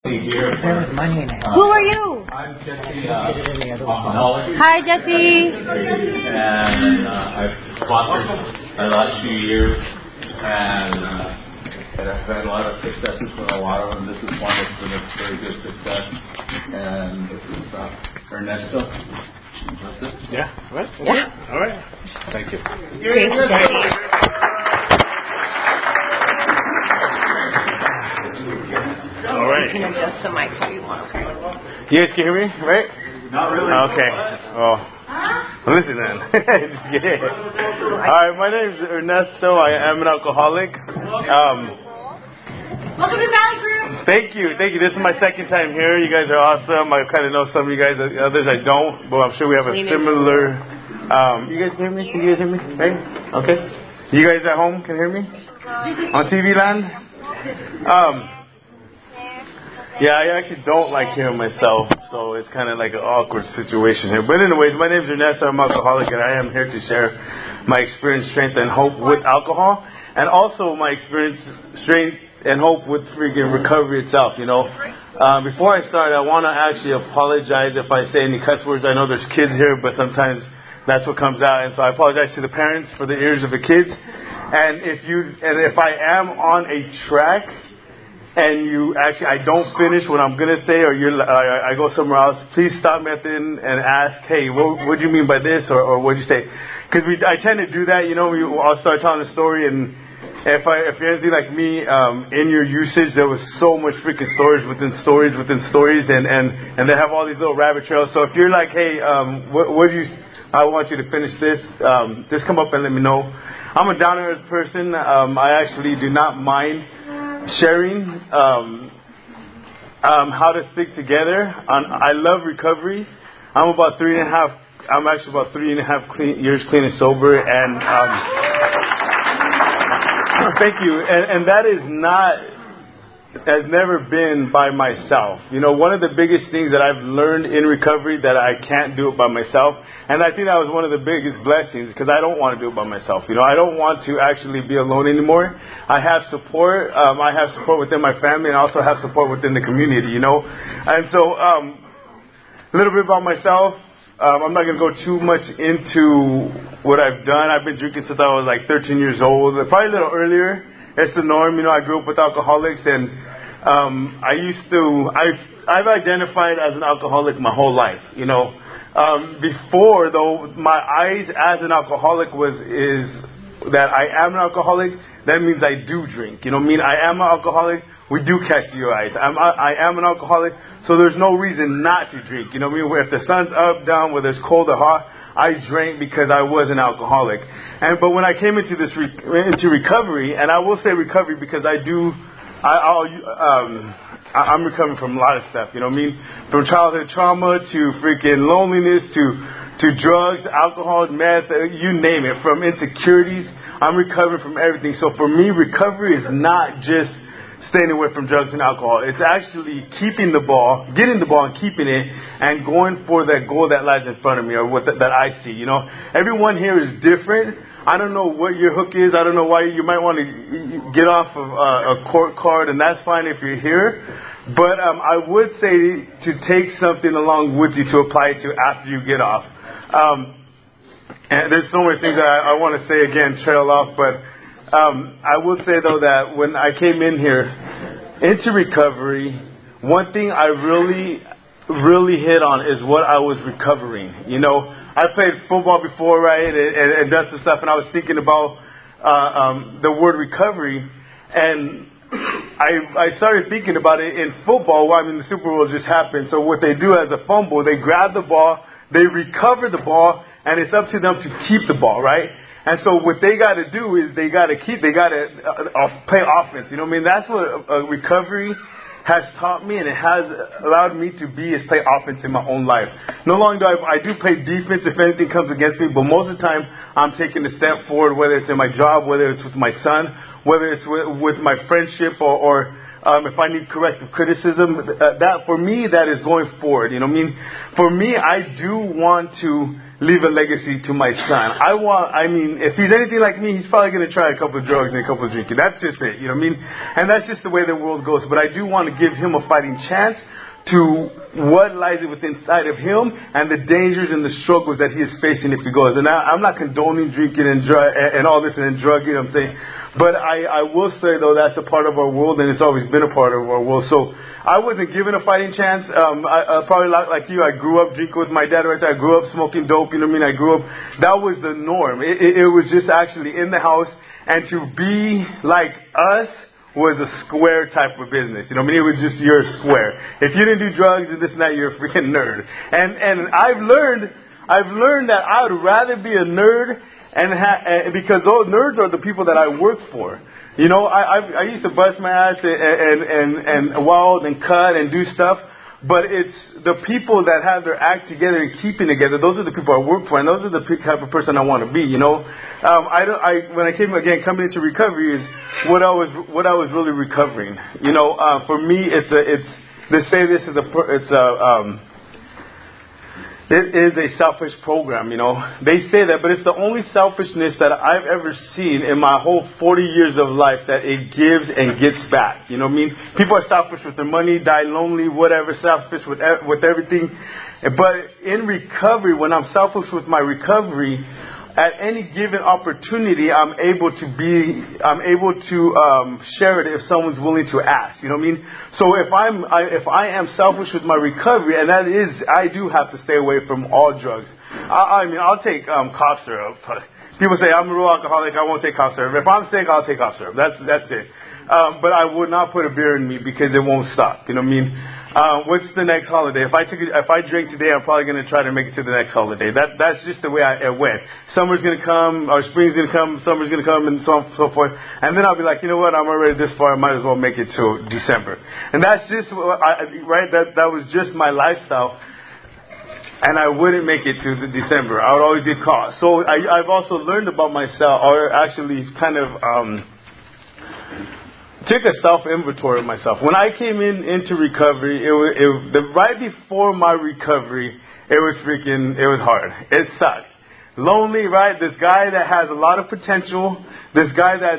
Here. Who are you? I'm Jesse, alcoholic. Hi, Jesse. And I've sponsored the last few years, and I've had a lot of successes with a lot of them. This is one that's been a very good success, and this is Ernesto. That's it? Yeah, right? Yeah. All right. Thank you. Thank you, Jesse. All right. You can adjust the mic how you want. You guys can hear me, right? Not really. Okay. Oh. Listen then. Just get it. All right, my name is Ernesto. I am an alcoholic. Welcome to Valley Group. Thank you. This is my second time here. You guys are awesome. I kind of know some of you guys, others I don't, but I'm sure we have a similar. You guys hear me? Can you guys hear me? Right? Okay. You guys at home can hear me? On TV land? Yeah, I actually don't like hearing myself, so it's kind of like an awkward situation here. But anyways, my name is Ernesto. I'm an alcoholic, and I am here to share my experience, strength, and hope with alcohol, and also my experience, strength, and hope with freaking recovery itself, you know. Before I start, I want to actually apologize if I say any cuss words. I know there's kids here, but sometimes that's what comes out, and so I apologize to the parents for the ears of the kids. And if I am on a track, and I don't finish what I'm going to say, or I go somewhere else, please stop me at the end and ask, hey, what do you mean by this, or what do you say? Because I tend to do that, you know, I'll start telling a story, and if you're anything like me, in your usage, there was so much freaking stories within stories, and they have all these little rabbit trails. So if you're like, hey, I want you to finish this, just come up and let me know. I'm a down-to-earth person. I actually do not mind sharing how to stick together. I love recovery. I'm actually about 3.5 years clean and sober, and thank you. And that has never been by myself. You know, one of the biggest things that I've learned in recovery that I can't do it by myself, and I think that was one of the biggest blessings, because I don't want to do it by myself. You know, I don't want to actually be alone anymore. I have support. I have support within my family, and I also have support within the community, you know. And so, a little bit about myself. I'm not going to go too much into what I've done. I've been drinking since I was like 13 years old, probably a little earlier. It's the norm, you know. I grew up with alcoholics, and I've identified as an alcoholic my whole life, you know. Before, though, my eyes as an alcoholic is that I am an alcoholic. That means I do drink, you know. I am an alcoholic. We do catch DUIs. I am an alcoholic, so there's no reason not to drink, you know. If the sun's up, down, whether it's cold or hot, I drank because I was an alcoholic. But when I came into into recovery, and I will say recovery because I'm recovering from a lot of stuff, you know what I mean? From childhood trauma to freaking loneliness to drugs, alcohol, meth, you name it. From insecurities, I'm recovering from everything. So for me, recovery is not just staying away from drugs and alcohol. It's actually getting the ball and keeping it, and going for that goal that lies in front of me, or that I see. You know, everyone here is different. I don't know what your hook is. I don't know why you might want to get off of a court card, and that's fine if you're here. But I would say to take something along with you to apply it to after you get off. And there's so many things that I want to say again, trail off, but I will say, though, that when I came in here into recovery, one thing I really, really hit on is what I was recovering. You know, I played football before, right, and done some stuff, and I was thinking about the word recovery, and I started thinking about it in football. Well, the Super Bowl just happened, so what they do as a fumble, they grab the ball, they recover the ball, and it's up to them to keep the ball, right? And so what they got to do is they got to play offense. You know what I mean? That's what recovery has taught me, and it has allowed me to be, is play offense in my own life. No longer I do play defense if anything comes against me, but most of the time I'm taking a step forward, whether it's in my job, whether it's with my son, whether it's with my friendship, or if I need corrective criticism. That for me, that is going forward. You know what I mean? For me, I do want to leave a legacy to my son. If he's anything like me, he's probably going to try a couple of drugs and a couple of drinking. That's just it, you know what I mean? And that's just the way the world goes. But I do want to give him a fighting chance to what lies within inside of him and the dangers and the struggles that he is facing if he goes. And I'm not condoning drinking and all this and drugging, you know what I'm saying? But I will say, though, that's a part of our world, and it's always been a part of our world. So I wasn't given a fighting chance. I probably like you, I grew up drinking with my dad right there. I grew up smoking dope, you know what I mean? That was the norm. It was just actually in the house. And to be like us was a square type of business. You know what I mean? It was just your square. If you didn't do drugs and this and that, you're a freaking nerd. And I've learned that I would rather be a nerd because those nerds are the people that I work for. You know, I used to bust my ass and weld and cut and do stuff. But it's the people that have their act together and keeping together. Those are the people I work for, and those are the type of person I want to be. You know, when I coming into recovery is what I was really recovering. You know, for me, it is a selfish program, you know. They say that, but it's the only selfishness that I've ever seen in my whole 40 years of life that it gives and gets back. You know what I mean? People are selfish with their money, die lonely, whatever, selfish with everything. But in recovery, when I'm selfish with my recovery, at any given opportunity, I'm able to share it if someone's willing to ask. You know what I mean? So if I am selfish with my recovery, and that is, I do have to stay away from all drugs. I'll take cough syrup. People say I'm a real alcoholic. I won't take cough syrup. If I'm sick, I'll take cough syrup. That's it. But I would not put a beer in me because it won't stop. You know what I mean? What's the next holiday? If I drink today, I'm probably going to try to make it to the next holiday. That's just the way it went. Summer's going to come, or spring's going to come, summer's going to come, and so on and so forth. And then I'll be like, you know what? I'm already this far. I might as well make it to December. And that's just right. That was just my lifestyle. And I wouldn't make it to the December. I would always get caught. So I've also learned about myself, or actually kind of took a self-inventory of myself. When I came into recovery, right before my recovery, it was hard. It sucked. Lonely, right? This guy that has a lot of potential, is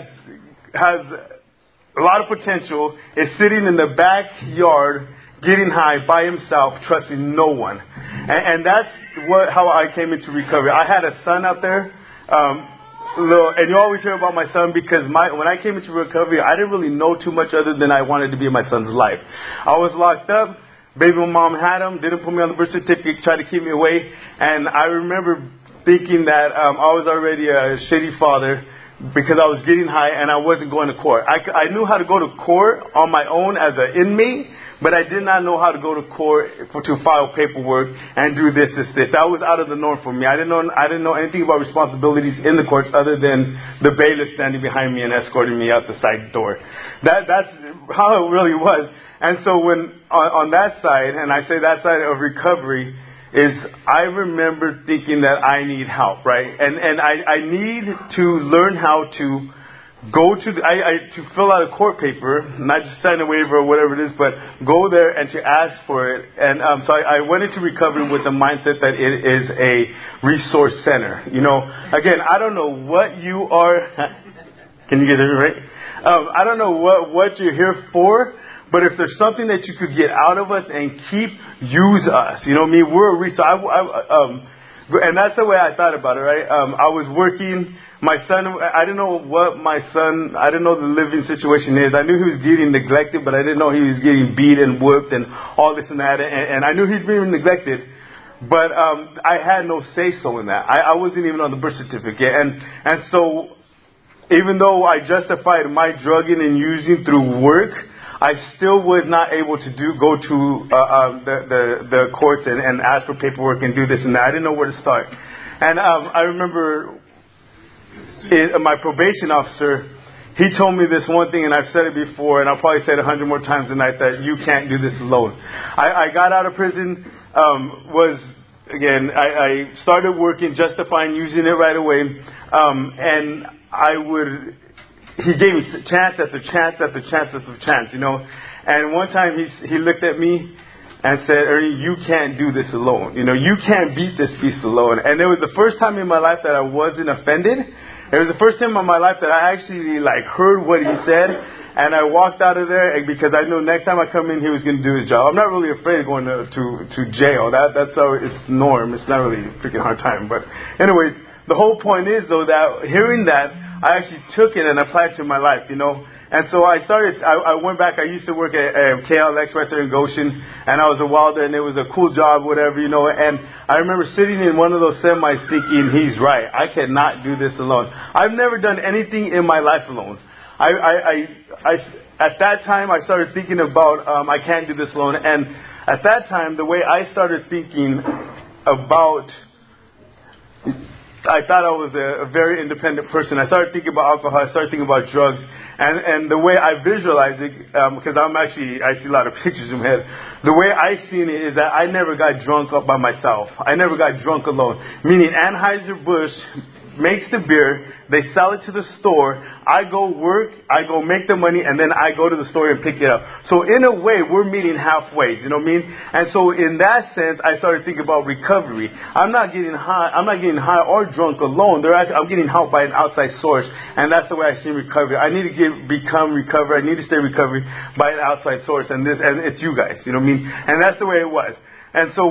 sitting in the backyard getting high by himself, trusting no one. And that's how I came into recovery. I had a son out there. And you always hear about my son because when I came into recovery, I didn't really know too much other than I wanted to be in my son's life. I was locked up. Baby mom had him, didn't put me on the birth certificate, tried to keep me away. And I remember thinking that I was already a shitty father because I was getting high and I wasn't going to court. I knew how to go to court on my own as an inmate, but I did not know how to go to court to file paperwork and do this. That was out of the norm for me. I didn't know anything about responsibilities in the courts other than the bailiff standing behind me and escorting me out the side door. That's how it really was. And so when on that side, and I say that side of recovery, is I remember thinking that I need help, right? And I need to learn how to go to to fill out a court paper, not just sign a waiver or whatever it is, but go there and to ask for it. And so I went into recovery with the mindset that it is a resource center. You know, again, I don't know what you are. Can you get it right? I don't know what you're here for. But if there's something that you could get out of us and keep, use us. You know what I mean? We're a resource. And that's the way I thought about it, right? I was working. My son, I didn't know I didn't know the living situation is. I knew he was getting neglected, but I didn't know he was getting beat and whooped and all this and that. And I knew he's being neglected. But I had no say-so in that. I wasn't even on the birth certificate. And so even though I justified my drugging and using through work, I still was not able to go to the courts and ask for paperwork and do this and that. I didn't know where to start. And I remember my probation officer, he told me this one thing, and I've said it before, and I'll probably say it 100 more times tonight, that you can't do this alone. I got out of prison, I started working, justifying using it right away, and he gave me chance after chance after chance after chance, you know. And one time he looked at me and said, Ernie, you can't do this alone. You know, you can't beat this beast alone. And it was the first time in my life that I wasn't offended. It was the first time in my life that I actually heard what he said, and I walked out of there because I knew next time I come in, he was going to do his job. I'm not really afraid of going to jail. That's how it's norm. It's not really a freaking hard time. But anyways, the whole point is though that hearing that, I actually took it and applied it to my life, you know. And so I went back. I used to work at KLX right there in Goshen, and I was a welder, and it was a cool job, whatever, you know. And I remember sitting in one of those semis thinking, he's right. I cannot do this alone. I've never done anything in my life alone. At that time, I started thinking about, I can't do this alone. And at that time, the way I started thinking about, I thought I was a very independent person. I started thinking about alcohol. I started thinking about drugs. And the way I visualize it, because I see a lot of pictures in my head. The way I seen it is that I never got drunk up by myself. I never got drunk alone. Meaning Anheuser-Busch makes the beer, they sell it to the store, I go work, I go make the money, and then I go to the store and pick it up. So in a way, we're meeting halfway, you know what I mean? And so in that sense, I started thinking about recovery. I'm not getting high or drunk alone. I'm getting help by an outside source, and that's the way I see recovery. I need to become recovered. I need to stay recovered by an outside source, and it's you guys, you know what I mean? And that's the way it was. And so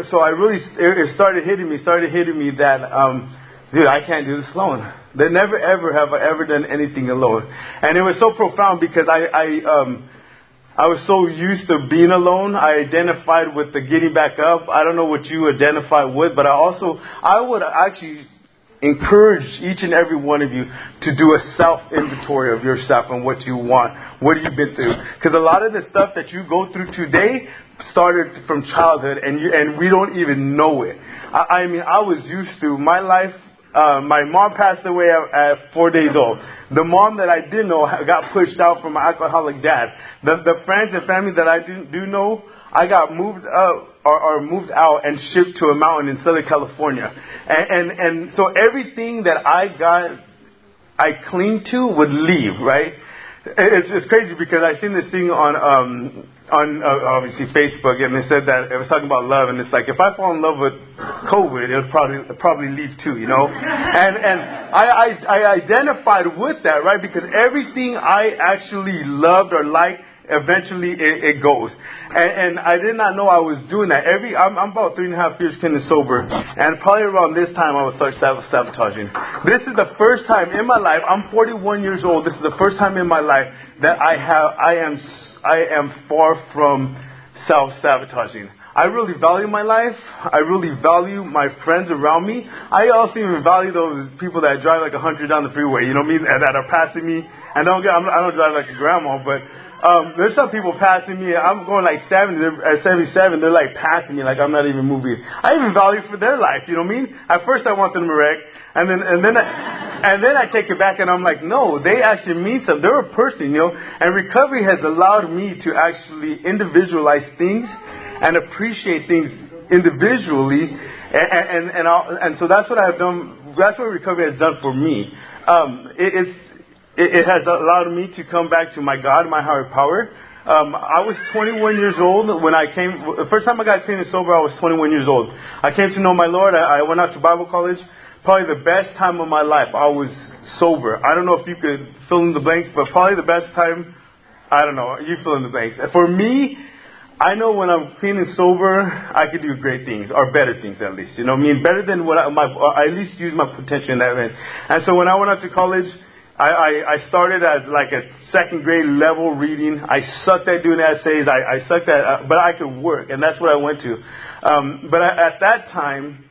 it started hitting me that, dude, I can't do this alone. Never ever have I ever done anything alone. And it was so profound because I was so used to being alone. I identified with the getting back up. I don't know what you identify with, but I would actually encourage each and every one of you to do a self-inventory of yourself and what you want. What have you been through? Because a lot of the stuff that you go through today started from childhood, and we don't even know it. I mean, I was used to my life. My mom passed away at 4 days old. The mom that I did know got pushed out from my alcoholic dad. The friends and family that I do know, I got moved up or moved out and shipped to a mountain in Southern California. And so everything that I clinged to would leave, right? It's crazy because I seen this thing on obviously Facebook, and they said that it was talking about love, and it's like if I fall in love with COVID, it'll probably leave too, you know. And I identified with that, right? Because everything I actually loved or liked, eventually it goes. And I did not know I was doing that. I'm about 3.5 years clean and sober, and probably around this time I would start sabotaging. This is the first time in my life. I'm 41 years old. This is the first time in my life that I am far from self-sabotaging. I really value my life. I really value my friends around me. I also even value those people that drive like 100 down the freeway, you know what I mean, that are passing me. And I don't drive like a grandma, but there's some people passing me. I'm going like 70, at 77. They're like passing me like I'm not even moving. I even value for their life, you know what I mean? At first I want them to wreck, and then I take it back and I'm like, no, they actually mean something. They're a person, you know. And recovery has allowed me to actually individualize things and appreciate things individually, and so that's what I've done. That's what recovery has done for me. It has allowed me to come back to my God, my higher power. I was 21 years old when I came. The first time I got clean and sober, I was 21 years old. I came to know my Lord. I went out to Bible college. Probably the best time of my life, I was sober. I don't know if you could fill in the blanks, but probably the best time, I don't know. You fill in the blanks. For me, I know when I'm clean and sober, I can do great things, or better things at least. You know what I mean? Better than I at least use my potential in that way. And so when I went out to college, I started as like a second grade level reading. I sucked at doing essays. I sucked at, but I could work, and that's what I went to. But at that time,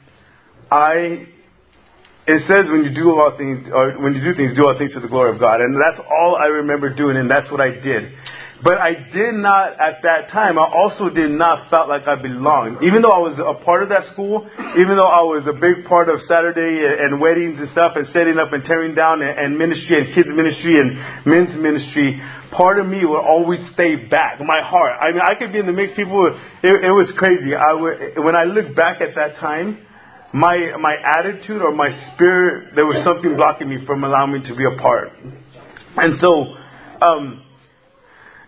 it says when you do all things, or when you do things, do all things for the glory of God, and that's all I remember doing, and that's what I did. But I did not, at that time, I also did not felt like I belonged. Even though I was a part of that school, even though I was a big part of Saturday and weddings and stuff and setting up and tearing down and ministry and kids ministry and men's ministry, part of me would always stay back. My heart. I mean, I could be in the mix. People, it was crazy. When I look back at that time, my attitude or my spirit, there was something blocking me from allowing me to be a part. And so,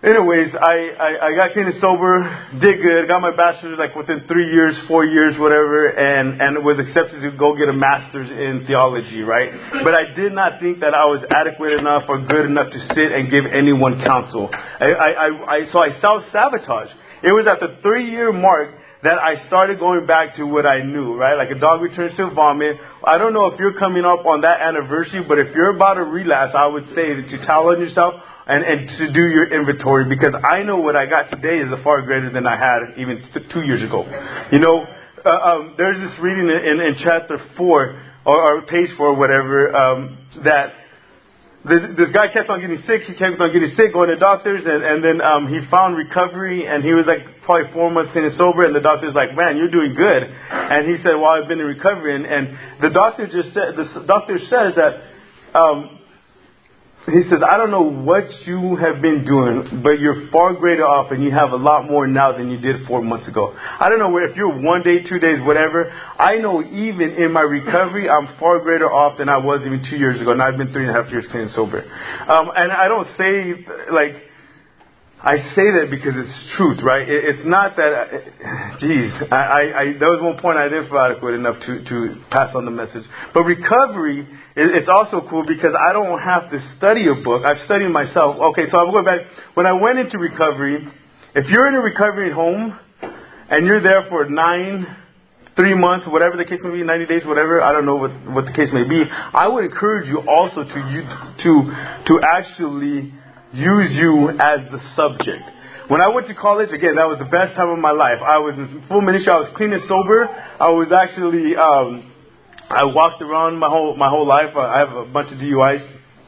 anyways, I got clean and sober, did good, got my bachelor's like within 3 years, 4 years, whatever, and was accepted to go get a master's in theology, right? But I did not think that I was adequate enough or good enough to sit and give anyone counsel. So I self-sabotaged. It was at the 3-year mark that I started going back to what I knew, right? Like a dog returns to vomit. I don't know if you're coming up on that anniversary, but if you're about to relapse, I would say that you tell on yourself and to do your inventory, because I know what I got today is far greater than I had even 2 years ago. You know, there's this reading in chapter 4 or page 4, whatever, that this guy kept on getting sick. He kept on getting sick, going to doctors, and then he found recovery, and he was like probably 4 months clean and sober, and the doctor's like, man, you're doing good. And he said, well, I've been in recovery, and the doctor says that, he says, I don't know what you have been doing, but you're far greater off, and you have a lot more now than you did 4 months ago. I don't know if you're 1 day, 2 days, whatever. I know even in my recovery, I'm far greater off than I was even 2 years ago. And I've been 3.5 years clean and sober. And I don't say, like, I say that because it's truth, right? It's not that, there was one point I didn't feel adequate enough to pass on the message. But recovery, it's also cool because I don't have to study a book. I've studied myself. Okay, so I'm going back. When I went into recovery, if you're in a recovery home and you're there for 3 months, whatever the case may be, 90 days, whatever, I don't know what the case may be, I would encourage you also to actually use you as the subject. When I went to college, again, that was the best time of my life. I was in full ministry. I was clean and sober. I was actually, I walked around my whole life. I have a bunch of DUIs,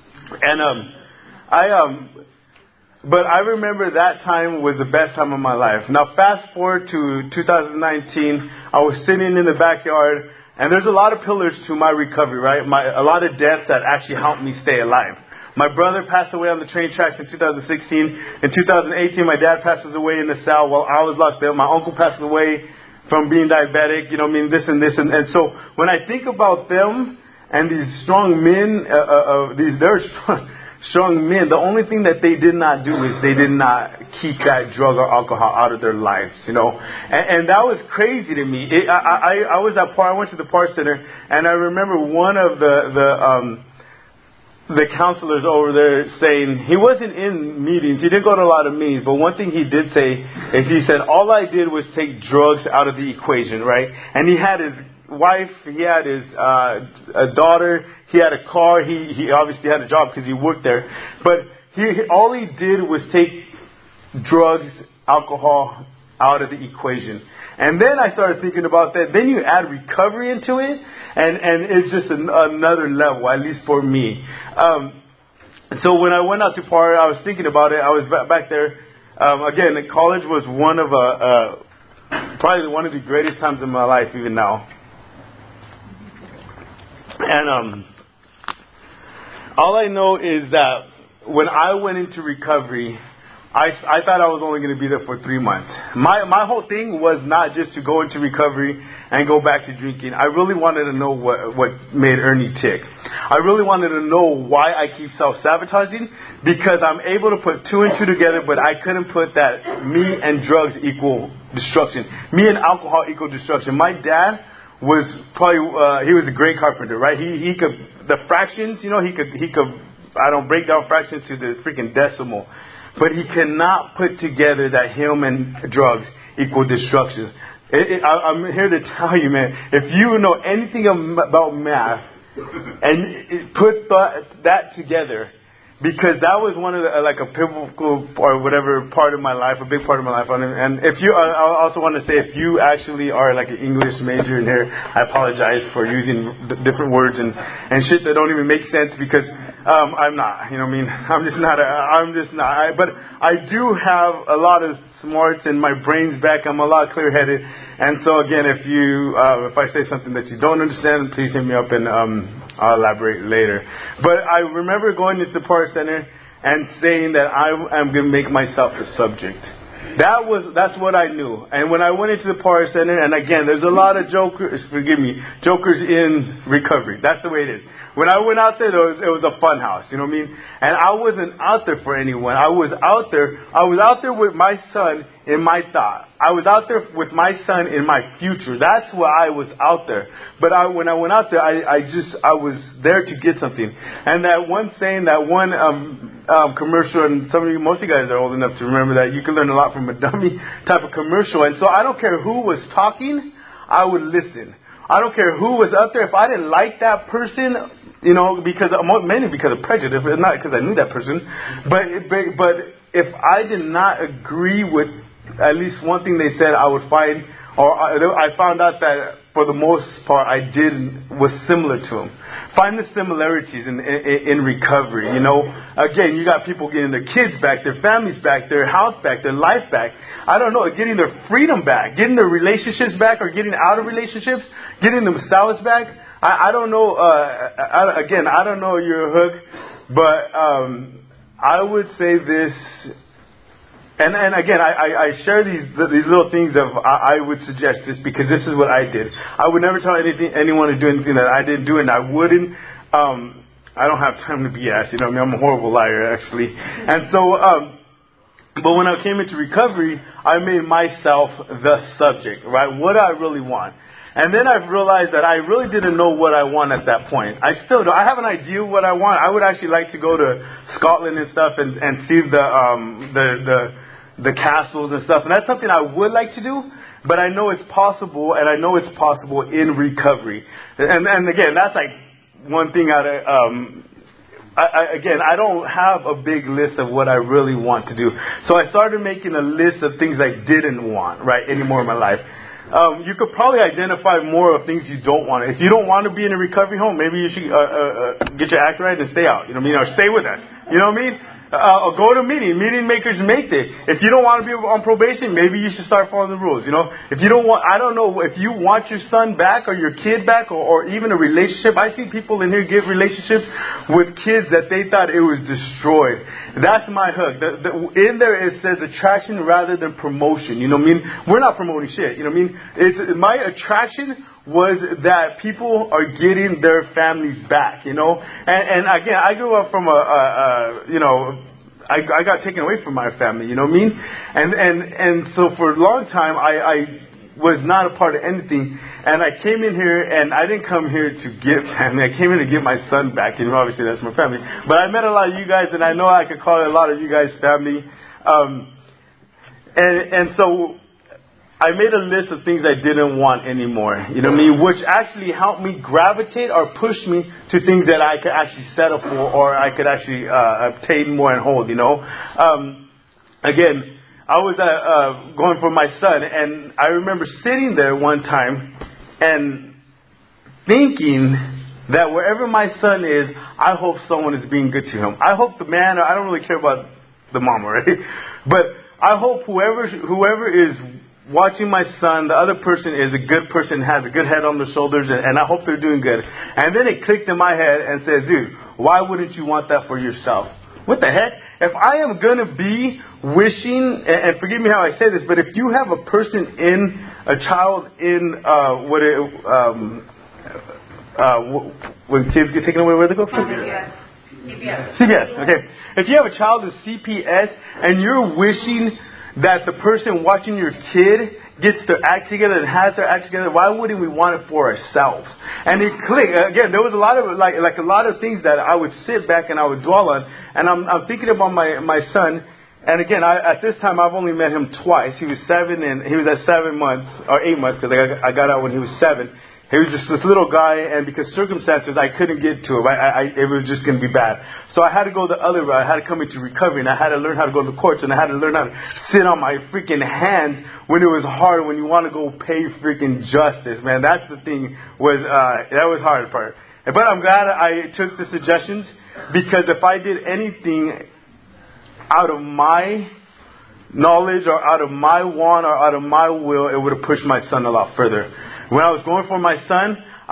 and but I remember that time was the best time of my life. Now, fast forward to 2019. I was sitting in the backyard, and there's a lot of pillars to my recovery, right? A lot of deaths that actually helped me stay alive. My brother passed away on the train tracks in 2016. In 2018, my dad passes away in the cell while I was locked up. My uncle passed away from being diabetic, you know, I mean, this and this. And so when I think about them and these strong men, they're strong men, the only thing that they did not do is they did not keep that drug or alcohol out of their lives, you know. And that was crazy to me. I was at I went to the Park Center, and I remember one of the counselors over there saying, he wasn't in meetings, he didn't go to a lot of meetings, but one thing he did say is he said, all I did was take drugs out of the equation, right? And he had his wife, he had his a daughter, he had a car, he obviously had a job because he worked there, but all he did was take drugs, alcohol out of the equation. And then I started thinking about that. Then you add recovery into it, and it's just another level, at least for me. So when I went out to party, I was thinking about it. I was back there. Again, college was probably one of the greatest times in my life, even now. And all I know is that when I went into recovery, I thought I was only going to be there for 3 months. My whole thing was not just to go into recovery and go back to drinking. I really wanted to know what made Ernie tick. I really wanted to know why I keep self-sabotaging, because I'm able to put 2 and 2 together, but I couldn't put that me and drugs equal destruction. Me and alcohol equal destruction. My dad was probably, he was a great carpenter, right? He could, the fractions, you know, he could, I don't break down fractions to the freaking decimal. But he cannot put together that him and drugs equal destruction. I'm here to tell you, man, if you know anything about math and put that together, because that was one of the, like a pivotal or whatever part of my life, a big part of my life. And if you, I also want to say, if you actually are like an English major in here, I apologize for using different words and shit that don't even make sense, because I'm not, you know what I mean? I'm just not. But I do have a lot of smarts and my brain's back. I'm a lot clear-headed. And so again, if I say something that you don't understand, please hit me up and I'll elaborate later. But I remember going to the Park Center and saying that I am going to make myself the subject. That's what I knew. And when I went into the Power Center, and again, there's a lot of jokers in recovery. That's the way it is. When I went out there, it was a fun house. You know what I mean? And I wasn't out there for anyone. I was out there with my son in my thought. I was out there with my son in my future. That's why I was out there. But when I went out there, I was there to get something. And that one saying, that one commercial, and most of you guys are old enough to remember that you can learn a lot from a dummy type of commercial. And so I don't care who was talking, I would listen. I don't care who was up there. If I didn't like that person, mainly because of prejudice, not because I knew that person, but if I did not agree with at least one thing they said, I would find, or I found out that for the most part was similar to them. Find the similarities in recovery. Again, you got people getting their kids back, their families back, their house back, their life back. I don't know, getting their freedom back, getting their relationships back, or getting out of relationships, getting themselves back. I don't know. I don't know your hook, but I would say this. And again, I share these little things I would suggest this because this is what I did. I would never tell anyone to do anything that I didn't do, and I wouldn't. I don't have time to BS. I'm a horrible liar, actually. And so, but when I came into recovery, I made myself the subject, right? What do I really want? And then I realized that I really didn't know what I want at that point. I still do. I have an idea of what I want. I would actually like to go to Scotland and stuff and see the castles and stuff. And that's something I would like to do. But I know it's possible, and I know it's possible in recovery. And again, that's like one thing out of. I don't have a big list of what I really want to do. So I started making a list of things I didn't want, right, anymore in my life. You could probably identify more of things you don't want. If you don't want to be in a recovery home, maybe you should get your act right and stay out. You know what I mean? Or stay with us. You know what I mean? Or go to a meeting. Meeting makers make it. If you don't want to be on probation, maybe you should start following the rules. If you don't want, I don't know, if you want your son back or your kid back or even a relationship. I see people in here give relationships with kids that they thought it was destroyed. That's my hook. In there it says attraction rather than promotion. You know what I mean? We're not promoting shit. You know what I mean? My attraction was that people are getting their families back, And again, I grew up from I got taken away from my family, you know what I mean? And so for a long time, I was not a part of anything. And I came in here, and I didn't come here to get family. I came here to get my son back. Obviously that's my family. But I met a lot of you guys, and I know I could call a lot of you guys family. And so I made a list of things I didn't want anymore, you know what I mean, which actually helped me gravitate or push me to things that I could actually settle for or I could actually obtain more and hold, Again, I was going for my son, and I remember sitting there one time and thinking that wherever my son is, I hope someone is being good to him. I hope the man, I don't really care about the mama, right? But I hope whoever is watching my son, the other person is a good person, has a good head on their shoulders, and I hope they're doing good. And then it clicked in my head and said, dude, why wouldn't you want that for yourself? What the heck? If I am going to be wishing, and forgive me how I say this, but if you have a person a child in, when kids get taken away, where do they go? CPS. Okay. If you have a child in CPS and you're wishing that the person watching your kid gets their act together and has their act together, why wouldn't we want it for ourselves? And it clicked. Again, there was a lot of like a lot of things that I would sit back and I would dwell on. And I'm thinking about my son. And again, at this time I've only met him twice. He was 7 and he was at 7 months or 8 months because I got out when he was 7. He was just this little guy, and because circumstances, I couldn't get to him. It was just going to be bad. So I had to go the other route. I had to come into recovery, and I had to learn how to go to the courts, and I had to learn how to sit on my freaking hands when it was hard, when you want to go pay freaking justice, man. That's the thing, that was hard part. But I'm glad I took the suggestions, because if I did anything out of my knowledge or out of my want or out of my will, it would have pushed my son a lot further. When I was going for my son,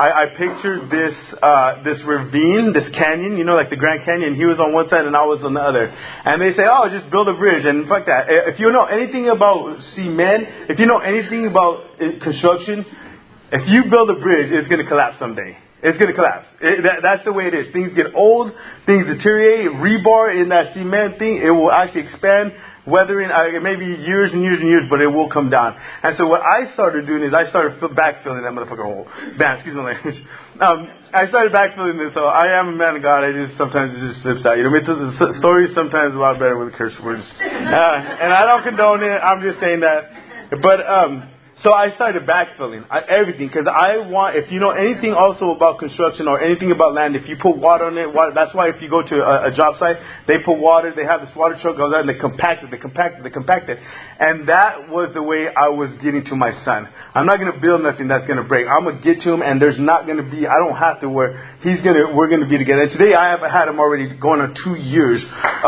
I pictured this ravine, this canyon, like the Grand Canyon. He was on one side and I was on the other. And they say, oh, just build a bridge. And fuck that. If you know anything about cement, if you know anything about construction, if you build a bridge, it's going to collapse someday. It's going to collapse. That's the way it is. Things get old, things deteriorate. Rebar in that cement thing, it will actually expand, weathering maybe years and years and years, but it will come down. And so what I started doing is I started backfilling that motherfucker hole. Man, excuse my language. I started backfilling this. So I am a man of God. Sometimes it just slips out. The story's sometimes a lot better with curse words. And I don't condone it. I'm just saying that. But so I started backfilling everything because I want, if you know anything also about construction or anything about land, if you put water on it, that's why if you go to a job site, they put water, they have this water truck goes out and they compact it. And that was the way I was getting to my son. I'm not going to build nothing that's going to break. I'm going to get to him and there's not going to be, I don't have to where we're going to be together. And today I have had him already going on 2 years.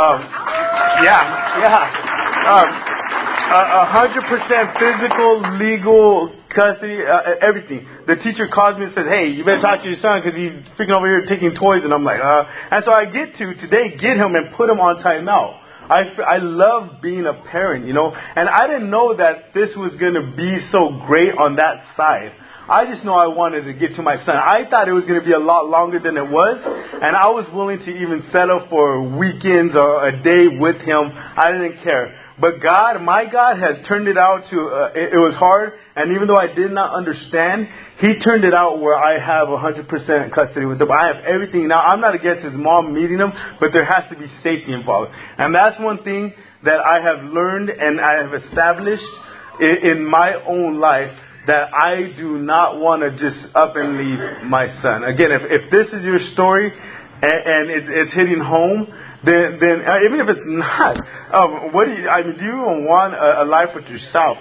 100% physical, legal custody, everything. The teacher calls me and says, hey, you better talk to your son because he's freaking over here taking toys. And I'm like, And so I get him and put him on timeout. I love being a parent, and I didn't know that this was going to be so great on that side. I just know I wanted to get to my son. I thought it was going to be a lot longer than it was, and I was willing to even settle for weekends or a day with him. I didn't care. But my God has turned it out to, it was hard, and even though I did not understand, He turned it out where I have 100% custody with him. I have everything. Now, I'm not against his mom meeting him, but there has to be safety involved. And that's one thing that I have learned and I have established in my own life, that I do not want to just up and leave my son. Again, if this is your story and it's hitting home, then even if it's not, do you want a life with yourself,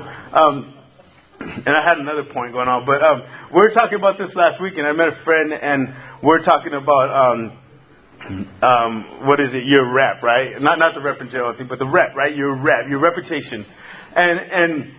and I had another point going on, but we were talking about this last week, and I met a friend, and we're talking about your rep, right? Not the rep in jail, I think, but the rep, right? Your rep, your reputation, and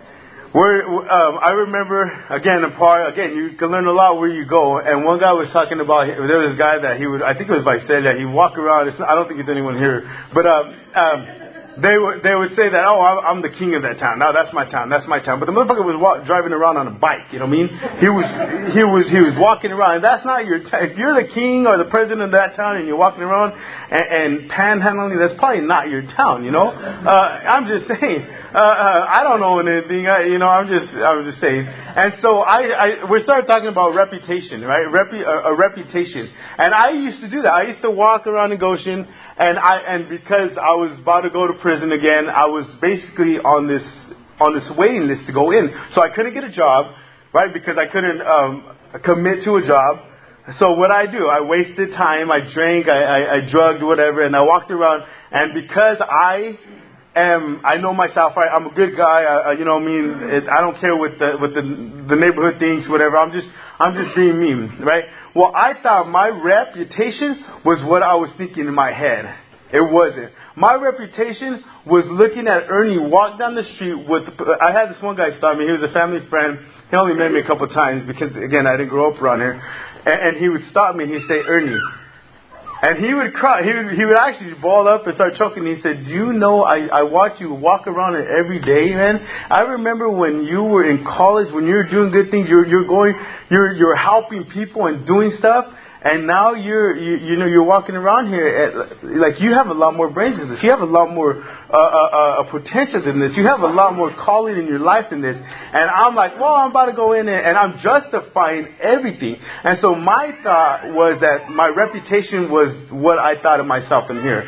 I remember again, you can learn a lot where you go. And one guy was talking about, there was this guy that I think it was Visalia, he walked around. I don't think it's anyone here, but they would say that, I'm the king of that town. Now that's my town. But the motherfucker was driving around on a bike. You know what I mean? He was walking around. And that's not your town. If you're the king or the president of that town and you're walking around and panhandling, that's probably not your town. I'm just saying. I don't know anything. I'm just saying. And so we started talking about reputation, right? A reputation. And I used to do that. I used to walk around in Goshen, and because I was about to go to prison again, I was basically on this waiting list to go in. So I couldn't get a job, right? Because I couldn't commit to a job. So what I do, I wasted time, I drank, I drugged, whatever, and I walked around. And because I know myself, right? I'm a good guy. I don't care what the neighborhood thinks, whatever. I'm just being me, right? Well, I thought my reputation was what I was thinking in my head. It wasn't. My reputation was looking at Ernie walk down the street I had this one guy stop me. He was a family friend. He only met me a couple of times because, again, I didn't grow up around here. And he would stop me and he'd say, Ernie. And he would cry. He would actually ball up and start choking. He said, do you know I watch you walk around it every day, man? I remember when you were in college, when you were doing good things, you're helping people and doing stuff. And now you're walking around here like you have a lot more brains than this. You have a lot more potential than this. You have a lot more calling in your life than this. And I'm like, well, I'm about to go in and I'm justifying everything. And so my thought was that my reputation was what I thought of myself in here.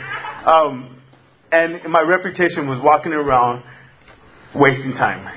And my reputation was walking around wasting time,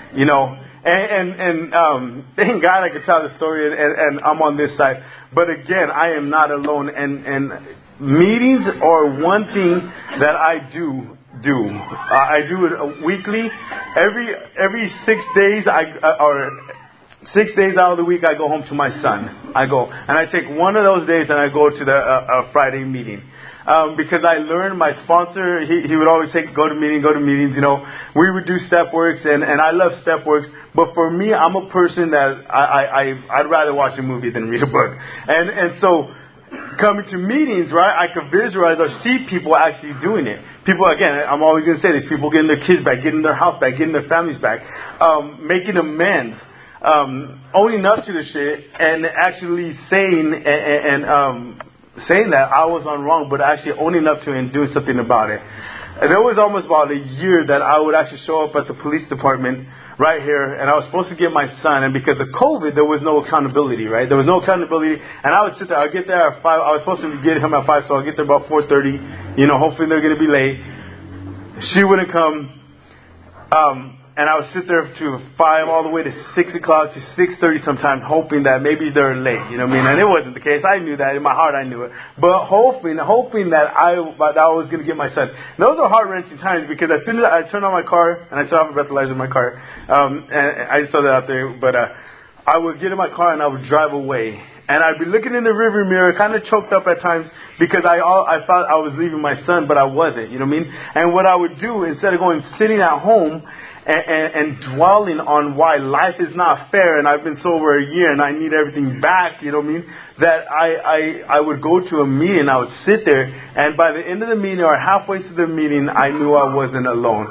And thank God I could tell the story and I'm on this side. But again, I am not alone. And meetings are one thing that I do. I do it weekly. Every 6 days, or 6 days out of the week, I go home to my son. I go. And I take one of those days and I go to the Friday meeting. because I learned my sponsor, he would always say, go to meetings, you know. We would do step works, and I love step works. But for me, I'm a person that I'd rather watch a movie than read a book. And so coming to meetings, right, I could visualize or see people actually doing it. People, again, I'm always going to say this, people getting their kids back, getting their house back, getting their families back, making amends, owning up to the shit, and actually saying saying that I was on wrong, but actually owning up to it and doing something about it. And there was almost about a year that I would actually show up at the police department right here, and I was supposed to get my son, and because of COVID, there was no accountability, right? There was no accountability, and I would sit there, I'd get there at 5, I was supposed to get him at 5, so I'll get there about 4:30, you know, hopefully they're going to be late. She wouldn't come, and I would sit there to 5 all the way to 6 o'clock to 6:30 sometimes, hoping that maybe they're late, you know what I mean? And it wasn't the case. I knew that. In my heart, I knew it. But hoping that I was going to get my son. And those are heart-wrenching times because as soon as I turned on my car, and I still have a breathalyzer in my car, and I just saw that out there, but I would get in my car and I would drive away. And I'd be looking in the rearview mirror, kind of choked up at times because I thought I was leaving my son, but I wasn't, you know what I mean? And what I would do, instead of going sitting at home, and dwelling on why life is not fair and I've been sober a year and I need everything back, you know what I mean, that I would go to a meeting, I would sit there, and by the end of the meeting or halfway through the meeting, I knew I wasn't alone.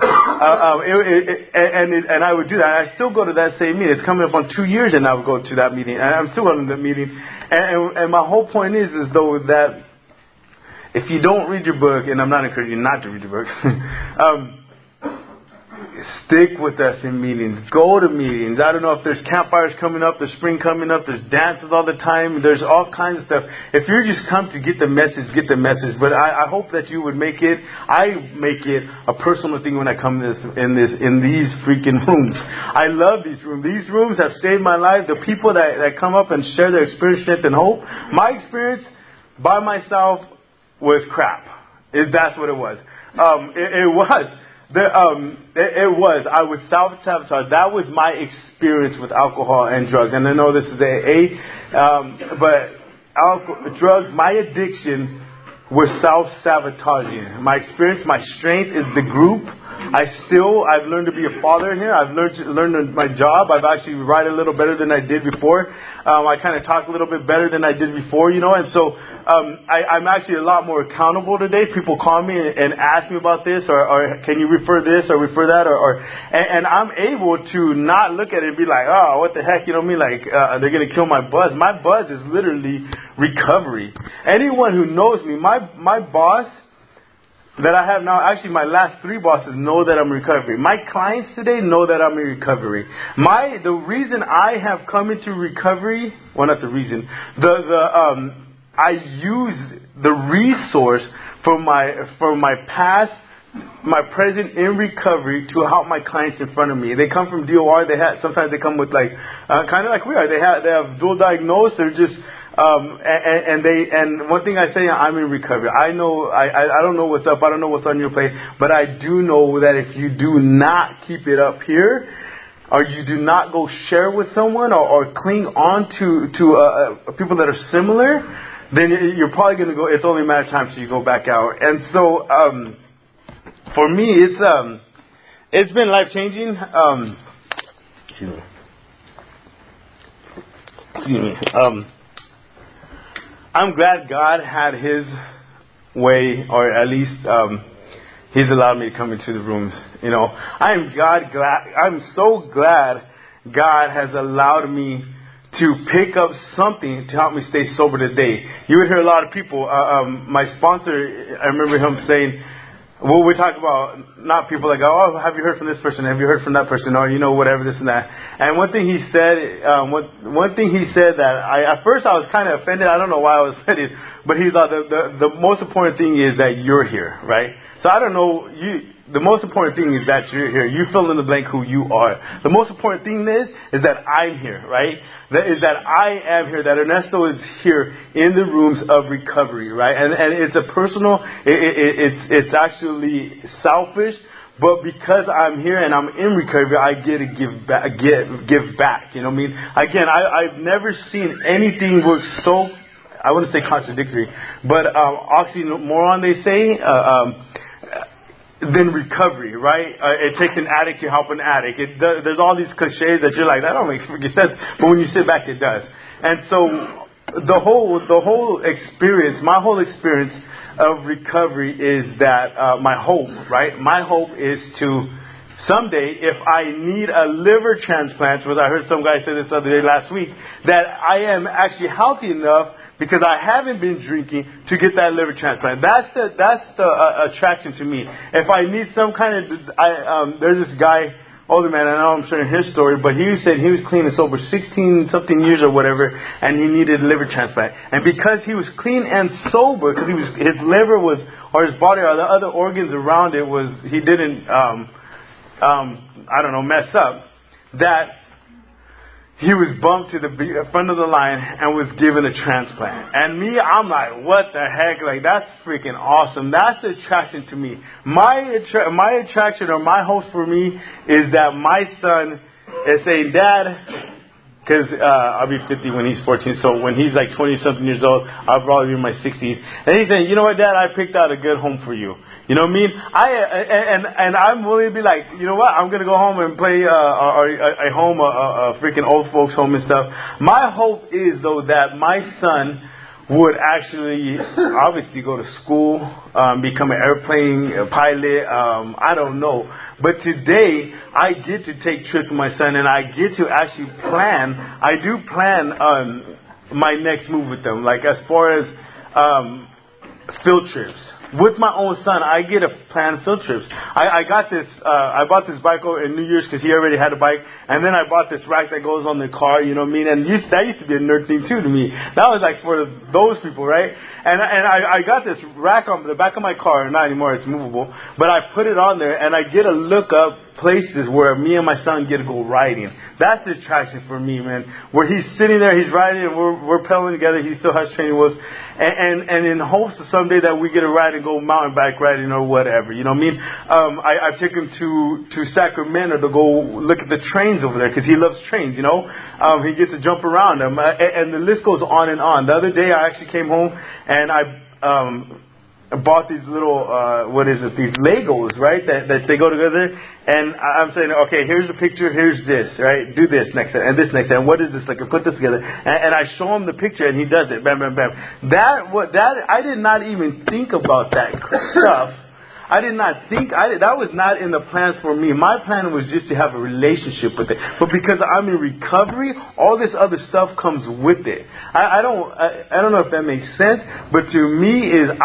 And I would do that. I still go to that same meeting. It's coming up on 2 years and I would go to that meeting. And I'm still going to the meeting. And my whole point is though that if you don't read your book, and I'm not encouraging you not to read your book, stick with us in meetings. Go to meetings. I don't know if there's campfires coming up, there's spring coming up, there's dances all the time, there's all kinds of stuff. If you're just come to get the message, get the message. But I hope that you would make it, I make it a personal thing when I come in these freaking rooms. I love these rooms. These rooms have saved my life. The people that come up and share their experience, strength, and hope. My experience by myself was crap. That's what it was. It was. It was. I would self-sabotage. That was my experience with alcohol and drugs. And I know this is but drugs, my addiction was self-sabotaging. My experience, my strength is the group. I've learned to be a father in here. I've learned my job. I've actually write a little better than I did before. I kind of talk a little bit better than I did before, you know. And so I'm actually a lot more accountable today. People call me and ask me about this, or can you refer this or refer that, and I'm able to not look at it and be like, oh, what the heck, you know what I mean? Like they're gonna kill my buzz. My buzz is literally recovery. Anyone who knows me, my boss that I have now, actually my last 3 bosses know that I'm in recovery. My clients today know that I'm in recovery. The reason I have come into recovery, well, not the reason, I use the resource from my past, my present in recovery to help my clients in front of me. They come from DOR. Sometimes they come with like kind of like we are. They have dual diagnosed. They're just and one thing I say, I'm in recovery. I know I don't know what's up. I don't know what's on your plate, but I do know that if you do not keep it up here, or you do not go share with someone or cling on to people that are similar, then you're probably going to go. It's only a matter of time till you go back out. And so for me, it's been life changing. Excuse me. I'm glad God had His way, or at least He's allowed me to come into the rooms. You know, I'm so glad God has allowed me to pick up something to help me stay sober today. You would hear a lot of people. My sponsor, I remember him saying, well, we talk about not people that go, oh, have you heard from this person? Have you heard from that person? Or, you know, whatever, this and that. And one thing he said, that at first I was kind of offended. I don't know why I was offended, but he's like, the most important thing is that you're here, right? So I don't know, the most important thing is that you're here. You fill in the blank who you are. The most important thing is that I'm here, right? That I am here, that Ernesto is here in the rooms of recovery, right? And it's a personal, it's actually selfish, but because I'm here and I'm in recovery, I get to give back, you know what I mean? Again, I've never seen anything work so, I wouldn't say contradictory, but oxymoron, they say, than recovery, right? It takes an addict to help an addict. There's all these cliches that you're like, that don't make sense, but when you sit back, it does. And so the whole experience, my whole experience of recovery is that my hope, right? My hope is to someday, if I need a liver transplant, which I heard some guy say this other day last week, that I am actually healthy enough because I haven't been drinking to get that liver transplant. That's the attraction to me. If I need some kind of, there's this guy, older man, I know I'm sharing his story, but he said he was clean and sober 16 something years or whatever, and he needed a liver transplant. And because he was clean and sober, because his liver was, or his body, or the other organs around it was, he didn't, mess up, that he was bumped to the front of the line and was given a transplant. And me, I'm like, what the heck? Like, that's freaking awesome. That's the attraction to me. My attraction, or my hope for me, is that my son is saying, Dad, because I'll be 50 when he's 14, so when he's like 20-something years old, I'll probably be in my 60s. And he's saying, you know what, Dad, I picked out a good home for you. You know what I mean? And I'm willing to be like, you know what, I'm going to go home and play a home, a freaking old folks home and stuff. My hope is, though, that my son would actually obviously go to school, become an airplane pilot, I don't know. But today, I get to take trips with my son, and I get to actually plan. I do plan my next move with them, like as far as field trips. With my own son, I get to plan field trips. I got this, I bought this bike in New Year's because he already had a bike. And then I bought this rack that goes on the car, you know what I mean? And that used to be a nerd thing too to me. That was like for those people, right? And I got this rack on the back of my car, not anymore, it's movable. But I put it on there and I get to look up places where me and my son get to go riding. That's the attraction for me, man. Where he's sitting there, he's riding, and we're pedaling together. He still has training wheels, and in hopes of someday that we get to ride and go mountain bike riding or whatever. You know what I mean? I take him to Sacramento to go look at the trains over there because he loves trains. You know, he gets to jump around them, and the list goes on and on. The other day, I actually came home and I bought these little, these Legos, right, that they go together, and I'm saying, okay, here's the picture, here's this, right, do this next time, and this next time, what is this, like, put this together, and I show him the picture, and he does it, bam, bam, bam. I did not even think about that stuff. I did not think, that was not in the plans for me. My plan was just to have a relationship with it. But because I'm in recovery, all this other stuff comes with it. I don't know if that makes sense, but to me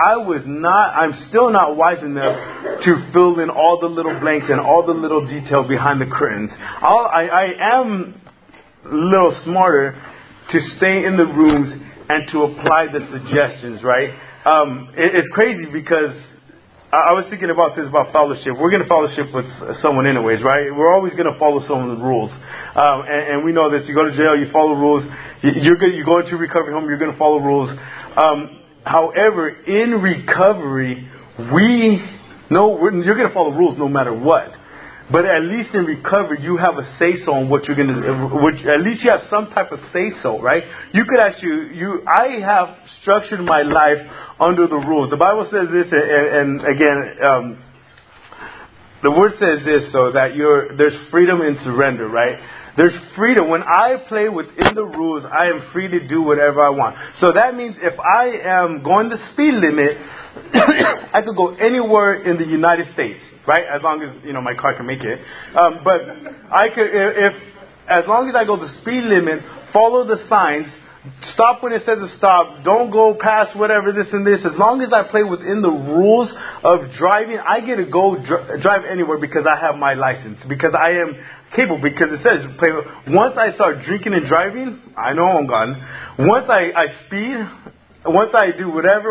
I'm still not wise enough to fill in all the little blanks and all the little detail behind the curtains. I am a little smarter to stay in the rooms and to apply the suggestions, right? It's crazy because I was thinking about this, about fellowship. We're going to fellowship with someone anyways, right? We're always going to follow some of the rules. And we know this. You go to jail, you follow rules. You go into recovery home, you're going to follow rules. However, in recovery, we know you're going to follow rules no matter what. But at least in recovery, you have a say-so on what you're going to do. At least you have some type of say-so, right? You could actually, I have structured my life under the rules. The Bible says this, and again, the word says this, though, that there's freedom in surrender, right? There's freedom. When I play within the rules, I am free to do whatever I want. So that means if I am going the speed limit, I could go anywhere in the United States, right? As long as, my car can make it. But I could, as long as I go the speed limit, follow the signs, stop when it says to stop, don't go past whatever this and this. As long as I play within the rules of driving, I get to go drive anywhere because I have my license, because I am capable, because it says once I start drinking and driving, I know I'm gone. Once I speed, once I do whatever,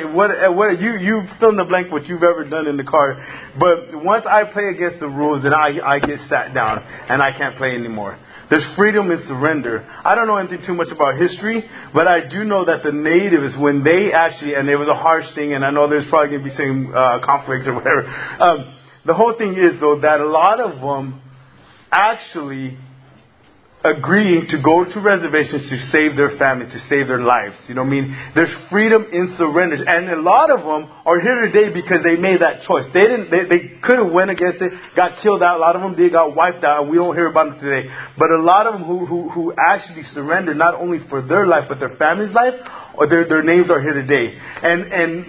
you fill in the blank what you've ever done in the car. But once I play against the rules, then I get sat down and I can't play anymore. There's freedom in surrender. I don't know anything too much about history, but I do know that the natives, when they actually, and it was a harsh thing, and I know there's probably going to be some conflicts or whatever. The whole thing is, though, that a lot of them actually agreeing to go to reservations to save their family, to save their lives. You know what I mean? There's freedom in surrender. And a lot of them are here today because they made that choice. They could have went against it, got killed out. A lot of them got wiped out, and we don't hear about them today. But a lot of them who actually surrendered not only for their life, but their family's life, or their names are here today. And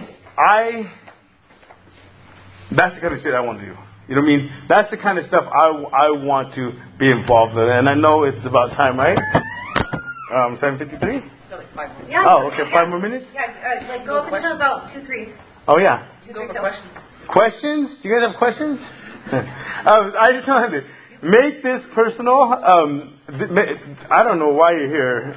that's the kind of shit I want to do. You know what I mean? That's the kind of stuff I want to be involved in. And I know it's about time, right? 7:53? Yeah. Oh, okay. 5 more minutes? Yeah, go up until about 2-3. Oh, yeah. Questions. Questions? Do you guys have questions? I just wanted to make this personal. I don't know why you're here.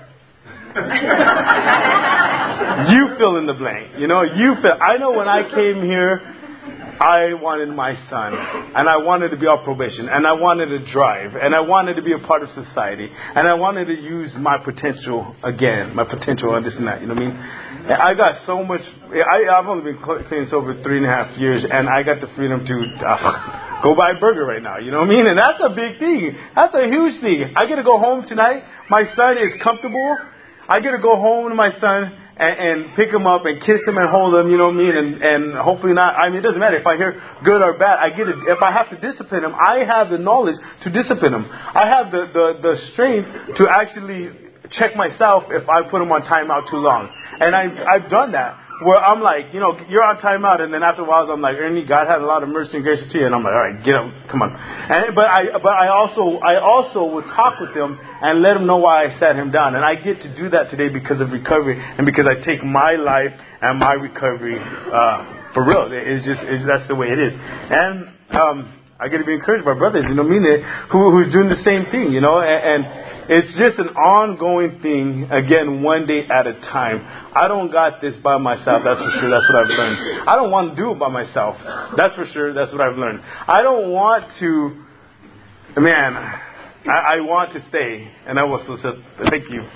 You fill in the blank. You know, I know when I came here, I wanted my son, and I wanted to be on probation, and I wanted to drive, and I wanted to be a part of society, and I wanted to use my potential again, my potential and this and that, you know what I mean? I got so much, I've only been clean sober 3.5 years, and I got the freedom to go buy a burger right now, you know what I mean? And that's a big thing. That's a huge thing. I get to go home tonight. My son is comfortable. I get to go home to my son and pick him up and kiss him and hold him, you know what I mean? And hopefully not, I mean, it doesn't matter if I hear good or bad. If I have to discipline him, I have the knowledge to discipline him. I have the strength to actually check myself if I put him on timeout too long. And I've done that. Where I'm like, you know, you're on timeout, and then after a while I'm like, Ernie, God had a lot of mercy and grace to you, and I'm like, all right, get up, come on. But I also would talk with him and let him know why I sat him down, and I get to do that today because of recovery and because I take my life and my recovery for real. That's the way it is, and I get to be encouraged by brothers, you know what I mean, who's doing the same thing, you know, and it's just an ongoing thing, again, one day at a time. I don't got this by myself, that's for sure, that's what I've learned. I don't want to do it by myself, that's for sure, that's what I've learned. I don't want to, man, I want to stay, and I will still say, thank you.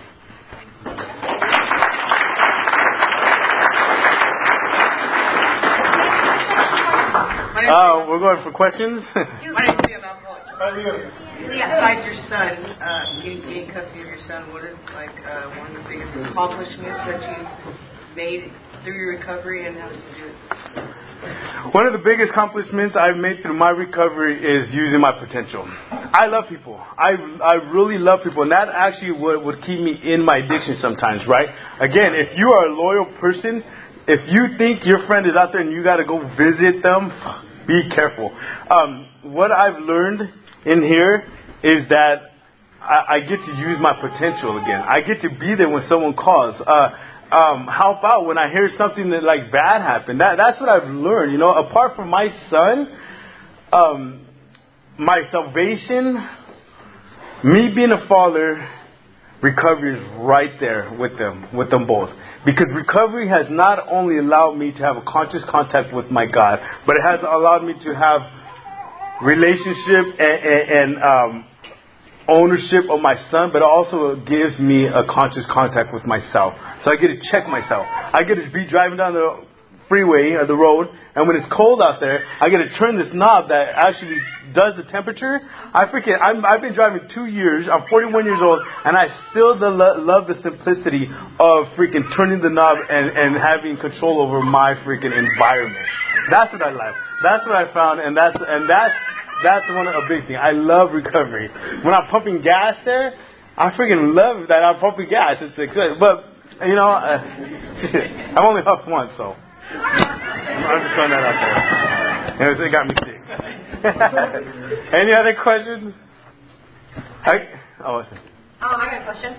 We're going for questions. My name is Leah Malcolm. Besides your son, getting custody of your son, what is one of the biggest accomplishments that you've made through your recovery, and how did you do it? One of the biggest accomplishments I've made through my recovery is using my potential. I love people. I really love people, and that actually would keep me in my addiction sometimes, right? Again, if you are a loyal person, if you think your friend is out there and you got to go visit them, be careful. What I've learned in here is that I get to use my potential again. I get to be there when someone calls. Help out when I hear something that like bad happened. That's what I've learned. You know, apart from my son, my salvation, me being a father, recovery is right there with them both. Because recovery has not only allowed me to have a conscious contact with my God, but it has allowed me to have relationship and ownership of my son, but it also gives me a conscious contact with myself. So I get to check myself. I get to be driving down the freeway or the road, and when it's cold out there, I get to turn this knob that actually does the temperature. I've been driving 2 years. I'm 41 years old, and I still love the simplicity of freaking turning the knob and having control over my freaking environment. That's what I like. That's what I found, and that's one of a big thing. I love recovery. When I'm pumping gas there, I freaking love that I'm pumping gas. It's exciting, but you know, I've only huffed once, so. I'm just throwing that out there. It got me sick. Any other questions? I got a question.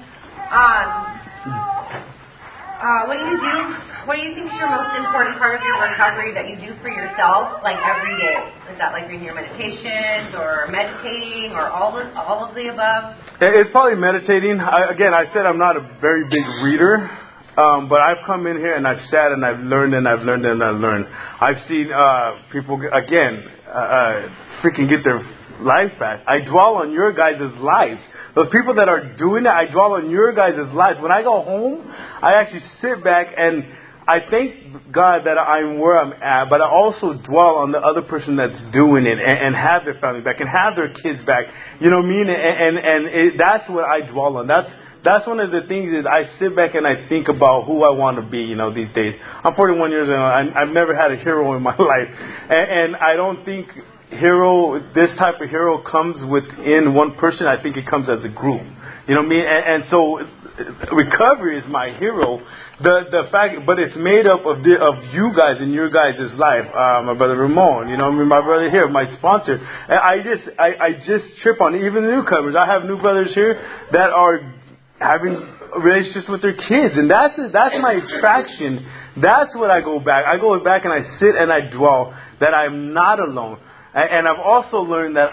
What do you think is your most important part of your recovery that you do for yourself, like every day? Is that like doing your meditations or meditating or all of the above? It's probably meditating. I said I'm not a very big reader. But I've come in here and I've sat and I've learned and I've learned and I've learned. I've seen people, freaking get their lives back. I dwell on your guys' lives. Those people that are doing it, I dwell on your guys' lives. When I go home, I actually sit back and I thank God that I'm where I'm at, but I also dwell on the other person that's doing it and have their family back and have their kids back. You know what I mean? And that's what I dwell on. That's one of the things is I sit back and I think about who I want to be, these days. I'm 41 years old. I've never had a hero in my life. And I don't think this type of hero comes within one person. I think it comes as a group. You know what I mean? And so recovery is my hero. The fact, but it's made up of you guys in your guys' life. My brother Ramon, my brother here, my sponsor. And I just trip on it. Even the newcomers. I have new brothers here that are having relationships with their kids, and that's my attraction. That's what I go back. I go back and I sit and I dwell that I'm not alone. And I've also learned that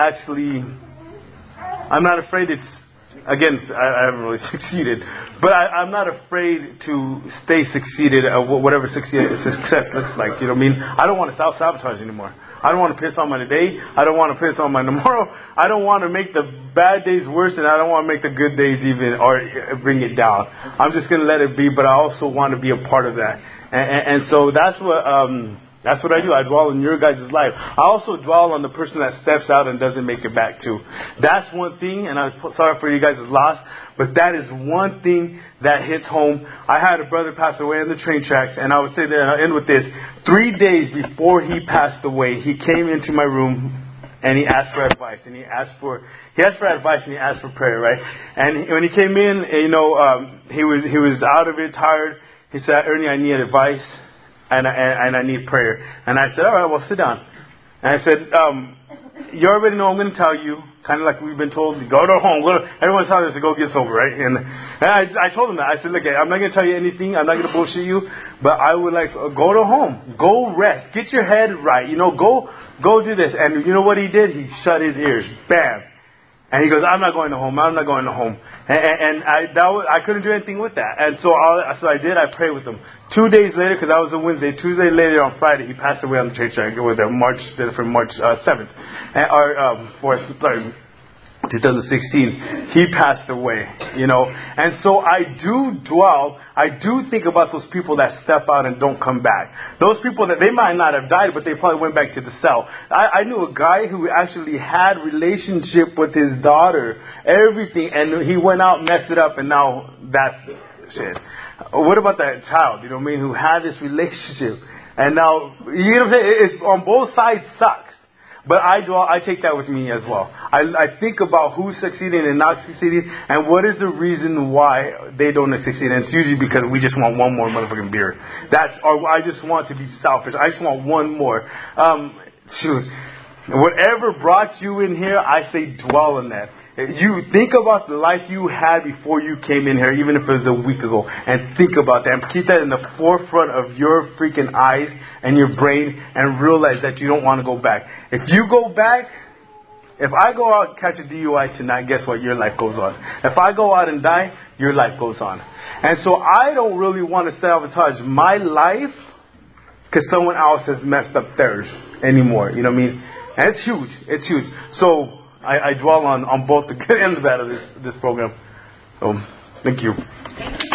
I'm not afraid. Again, I haven't really succeeded, but I'm not afraid to stay succeeded at whatever success looks like. You know what I mean? I don't want to self-sabotage anymore. I don't want to piss on my today. I don't want to piss on my tomorrow. I don't want to make the bad days worse, and I don't want to make the good days even or bring it down. I'm just going to let it be, but I also want to be a part of that. And so that's what I do. I dwell in your guys' life. I also dwell on the person that steps out and doesn't make it back too. That's one thing, and I'm sorry for you guys' loss, but that is one thing that hits home. I had a brother pass away on the train tracks, and I would say that, and I'll end with this. 3 days before he passed away, he came into my room and he asked for advice, and he asked for advice and he asked for prayer, right? And when he came in, he was out of it, tired. He said, "Ernie, I need advice. And I need prayer." And I said, "All right, well, sit down." And I said, "You already know I'm going to tell you, kind of like we've been told, go to home. Everyone's telling us to go get sober, right?" And I told him that. I said, "Look, I'm not going to tell you anything. I'm not going to bullshit you, but I would like go to home, go rest, get your head right. Go do this." And you know what he did? He shut his ears. Bam. And he goes, "I'm not going to home. I'm not going to home." And I couldn't do anything with that. And so I did. I prayed with him. 2 days later, because that was a Wednesday, Tuesday later on Friday, he passed away on the church track. It was March 7th. 2016, he passed away, And so I do think about those people that step out and don't come back. Those people that they might not have died, but they probably went back to the cell. I knew a guy who actually had relationship with his daughter, everything, and he went out, messed it up, and now that's shit. What about that child, who had this relationship, and now, it's on both sides sucks. But I take that with me as well. I think about who's succeeding and not succeeding, and what is the reason why they don't succeed. And it's usually because we just want one more motherfucking beer. Or I just want to be selfish. I just want one more. Whatever brought you in here, I say dwell on that. You think about the life you had before you came in here, even if it was a week ago, and think about that, and keep that in the forefront of your freaking eyes and your brain, and realize that you don't want to go back. If you go back, if I go out and catch a DUI tonight, guess what? Your life goes on. If I go out and die, your life goes on. And so I don't really want to sabotage my life because someone else has messed up theirs anymore. You know what I mean? And it's huge. It's huge. So I dwell on both the good and the bad of this program. So, thank you.